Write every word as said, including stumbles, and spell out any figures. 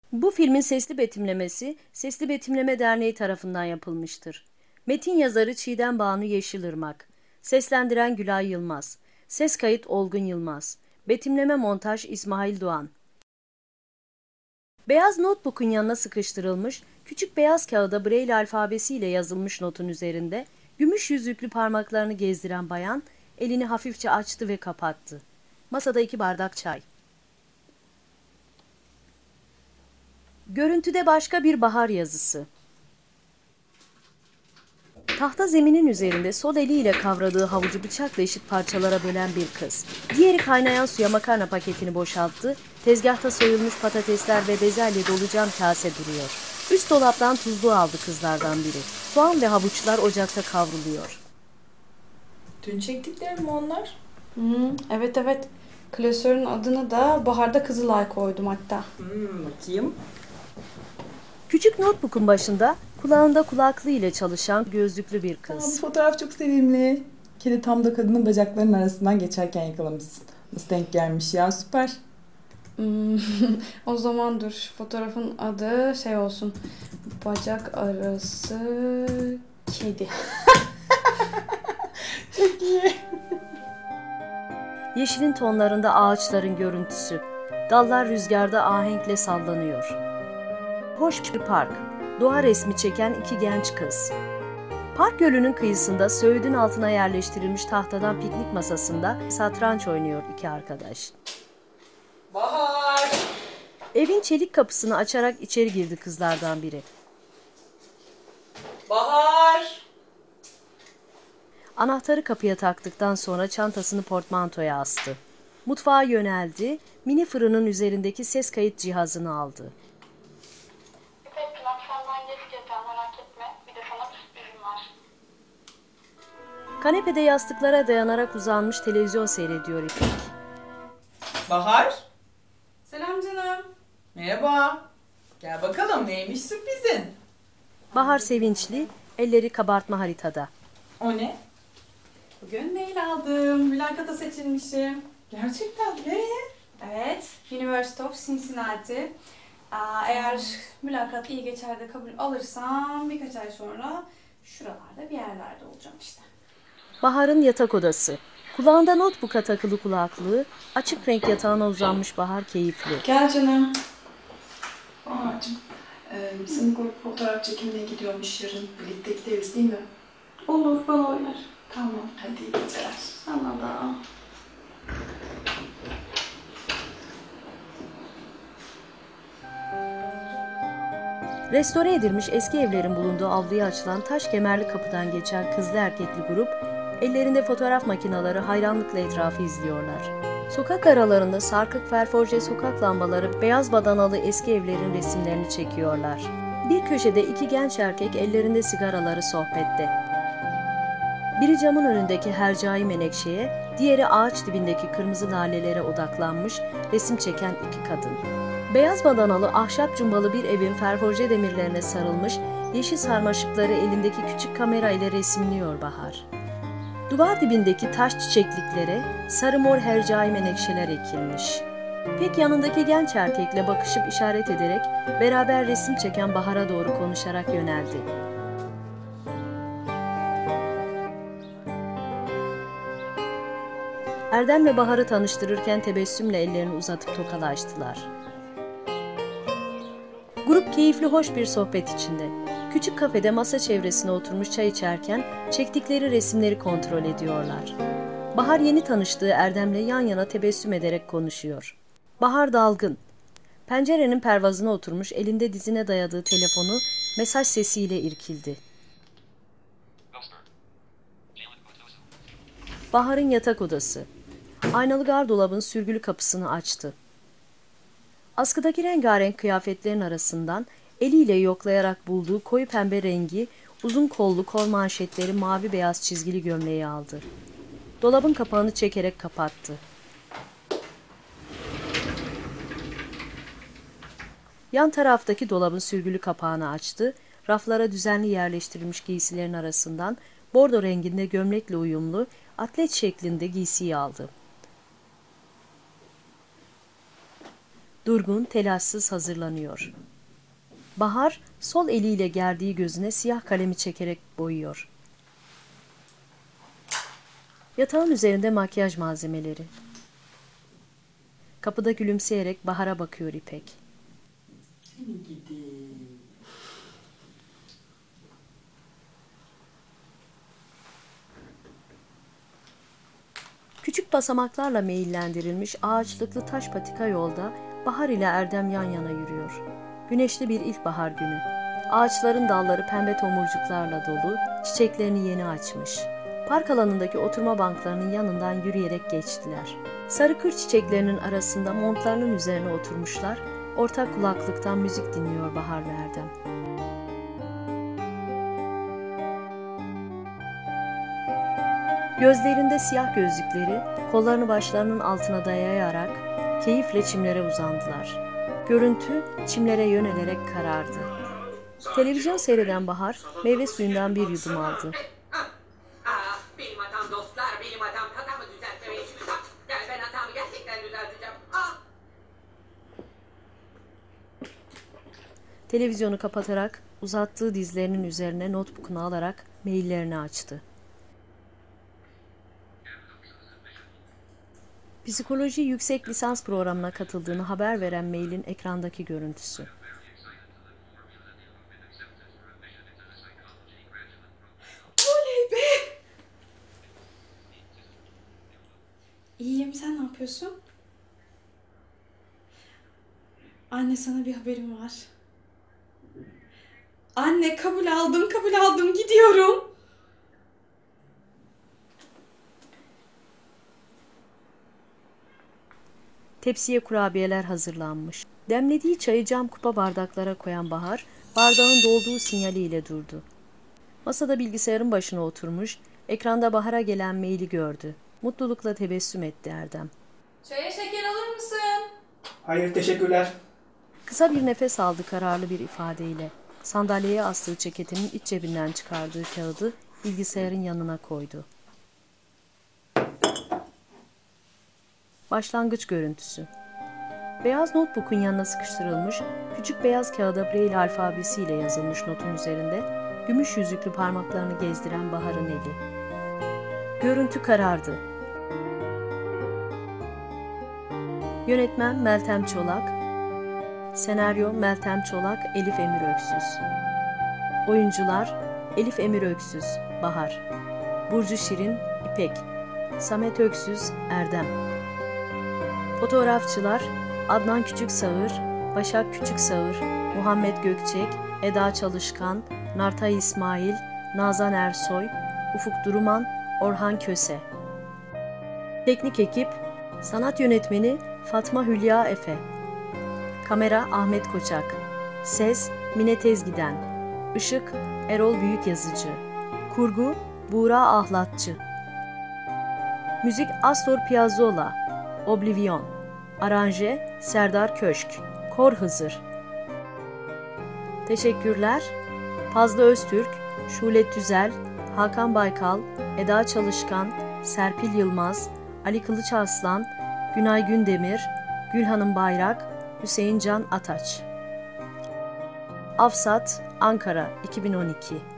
Bu filmin sesli betimlemesi Sesli Betimleme Derneği tarafından yapılmıştır. Metin yazarı Çiğdem Banu Yeşilırmak, seslendiren Gülay Yılmaz, ses kayıt Olgun Yılmaz, betimleme montaj İsmail Doğan. Beyaz notebook'un yanına sıkıştırılmış, küçük beyaz kağıda Braille alfabesiyle yazılmış notun üzerinde gümüş yüzüklü parmaklarını gezdiren bayan elini hafifçe açtı ve kapattı. Masada iki bardak çay. Görüntüde başka bir bahar yazısı. Tahta zeminin üzerinde sol eliyle kavradığı havucu bıçakla eşit parçalara bölen bir kız. Diğeri kaynayan suya makarna paketini boşalttı. Tezgahta soyulmuş patatesler ve bezelye dolu cam kase duruyor. Üst dolaptan tuzluğu aldı kızlardan biri. Soğan ve havuçlar ocakta kavruluyor. Dün çektiklerim mi onlar? Hmm, evet evet. Klasörün adını da Bahar'da Kızılay koydum hatta. Hmm, bakayım. Küçük notebook'un başında kulağında kulaklığı ile çalışan gözlüklü bir Aa, bu kız. fotoğraf çok sevimli. Kedi tam da kadının bacaklarının arasından geçerken yakalamışsın. Nasıl denk gelmiş ya, süper. Hmm, o zaman dur. Fotoğrafın adı şey olsun. Bacak arası kedi. Çok iyi. Yeşilin tonlarında ağaçların görüntüsü. Dallar rüzgarda ahenkle sallanıyor. Hoş bir park. Doğa resmi çeken iki genç kız. Park gölünün kıyısında söğüdün altına yerleştirilmiş tahtadan piknik masasında satranç oynuyor iki arkadaş. Bahar! Evin çelik kapısını açarak içeri girdi kızlardan biri. Bahar! Anahtarı kapıya taktıktan sonra çantasını portmantoya astı. Mutfağa yöneldi, mini fırının üzerindeki ses kayıt cihazını aldı. İpek akşamdan geç geleceğim, merak etme. Bir de sana bir sürprizim var. Kanepede yastıklara dayanarak uzanmış televizyon seyrediyor İpek. Bahar! Selam canım. Merhaba. Gel bakalım, neymiş sürprizin? Bahar sevinçli, elleri kabartma haritada. O ne? Bugün mail aldım. Mülakata seçilmişim. Gerçekten ne? Evet. University of Cincinnati. Aa, eğer mülakat iyi geçer de kabul alırsam birkaç ay sonra şuralarda bir yerlerde olacağım işte. Bahar'ın yatak odası. Kulağında notebook'a takılı kulaklığı, açık renk yatağına uzanmış Bahar keyifli. Gel canım. Bahar'cığım, e, bizim grup fotoğraf çekimine gidiyormuş yarın. Birlikte gideriz değil mi? Olur, bana uyar. Tamam, hadi iyi geceler. Sana da. Restore edilmiş eski evlerin bulunduğu avluya açılan taş kemerli kapıdan geçen kızlı erkekli grup, ellerinde fotoğraf makineleri hayranlıkla etrafı izliyorlar. Sokak aralarında sarkık ferforje sokak lambaları beyaz badanalı eski evlerin resimlerini çekiyorlar. Bir köşede iki genç erkek ellerinde sigaraları sohbette. Biri camın önündeki hercai menekşeye, diğeri ağaç dibindeki kırmızı lalelere odaklanmış resim çeken iki kadın. Beyaz badanalı ahşap cumbalı bir evin ferforje demirlerine sarılmış, yeşil sarmaşıkları elindeki küçük kamera ile resimliyor Bahar. Duvar dibindeki taş çiçekliklere sarı mor hercai menekşeler ekilmiş. Pek yanındaki genç erkekle bakışıp işaret ederek beraber resim çeken Bahar'a doğru konuşarak yöneldi. Erdem'le Bahar'ı tanıştırırken tebessümle ellerini uzatıp tokalaştılar. Grup keyifli hoş bir sohbet içinde. Küçük kafede masa çevresine oturmuş çay içerken çektikleri resimleri kontrol ediyorlar. Bahar yeni tanıştığı Erdem'le yan yana tebessüm ederek konuşuyor. Bahar dalgın. Pencerenin pervazına oturmuş elinde dizine dayadığı telefonu mesaj sesiyle irkildi. Bahar'ın yatak odası. Aynalı gardırobun sürgülü kapısını açtı. Askıdaki rengarenk kıyafetlerin arasından eliyle yoklayarak bulduğu koyu pembe rengi uzun kollu kol manşetleri mavi beyaz çizgili gömleği aldı. Dolabın kapağını çekerek kapattı. Yan taraftaki dolabın sürgülü kapağını açtı, raflara düzenli yerleştirilmiş giysilerin arasından bordo renginde gömlekle uyumlu atlet şeklinde giysiyi aldı. Durgun, telaşsız hazırlanıyor. Bahar, sol eliyle gerdiği gözüne siyah kalemi çekerek boyuyor. Yatağın üzerinde makyaj malzemeleri. Kapıda gülümseyerek Bahar'a bakıyor İpek. Seni gidi. Küçük basamaklarla meyillendirilmiş ağaçlıklı taş patika yolda Bahar ile Erdem yan yana yürüyor. Güneşli bir ilkbahar günü. Ağaçların dalları pembe tomurcuklarla dolu, çiçeklerini yeni açmış. Park alanındaki oturma banklarının yanından yürüyerek geçtiler. Sarı kır çiçeklerinin arasında montlarının üzerine oturmuşlar, ortak kulaklıktan müzik dinliyor Bahar ve Erdem. Gözlerinde siyah gözlükleri, kollarını başlarının altına dayayarak keyifle çimlere uzandılar. Görüntü çimlere yönelerek karardı. Televizyon seyreden Bahar, meyve suyundan bir yudum aldı. Ah, benim hatam dostlar, benim hatam. Hatamı düzeltmemeye çalışacağım. Yani ben hatamı gerçekten düzelteceğim. Ah! Televizyonu kapatarak uzattığı dizlerinin üzerine notebook'unu alarak maillerini açtı. Psikoloji yüksek lisans programına katıldığını haber veren mailin ekrandaki görüntüsü. Oley be! İyiyim, sen ne yapıyorsun? Anne, sana bir haberim var. Anne, kabul aldım, kabul aldım, gidiyorum. Tepsiye kurabiyeler hazırlanmış. Demlediği çayı cam kupa bardaklara koyan Bahar, bardağın dolduğu sinyaliyle durdu. Masada bilgisayarın başına oturmuş, ekranda Bahar'a gelen maili gördü. Mutlulukla tebessüm etti Erdem. Çaya şeker alır mısın? Hayır, teşekkürler. Kısa bir nefes aldı kararlı bir ifadeyle. Sandalyeye astığı ceketinin iç cebinden çıkardığı kağıdı bilgisayarın yanına koydu. Başlangıç görüntüsü. Beyaz notebook'un yanına sıkıştırılmış, küçük beyaz kağıda Braille alfabesiyle yazılmış notun üzerinde gümüş yüzüklü parmaklarını gezdiren Bahar'ın eli. Görüntü karardı. Yönetmen Meltem Çolak, senaryo Meltem Çolak, Elif Emir Öksüz. Oyuncular Elif Emir Öksüz, Bahar, Burcu Şirin, İpek, Samet Öksüz, Erdem. Fotoğrafçılar Adnan Küçüksağır, Başak Küçüksağır, Muhammed Gökçek, Eda Çalışkan, Nartay İsmail, Nazan Ersoy, Ufuk Duruman, Orhan Köse. Teknik ekip sanat yönetmeni Fatma Hülya Efe. Kamera Ahmet Koçak. Ses Mine Tezgiden. Işık Erol Büyükyazıcı. Kurgu Buğra Ahlatçı. Müzik Astor Piazzolla, Oblivion. Aranje Serdar Köşk. Kor Hızır. Teşekkürler Fazlı Öztürk, Şule Tüzel, Hakan Baykal, Eda Çalışkan, Serpil Yılmaz, Ali Kılıçarslan, Günay Gündemir, Gülhanım Bayrak, Hüseyin Can Ataç. Afsat, Ankara iki bin on iki.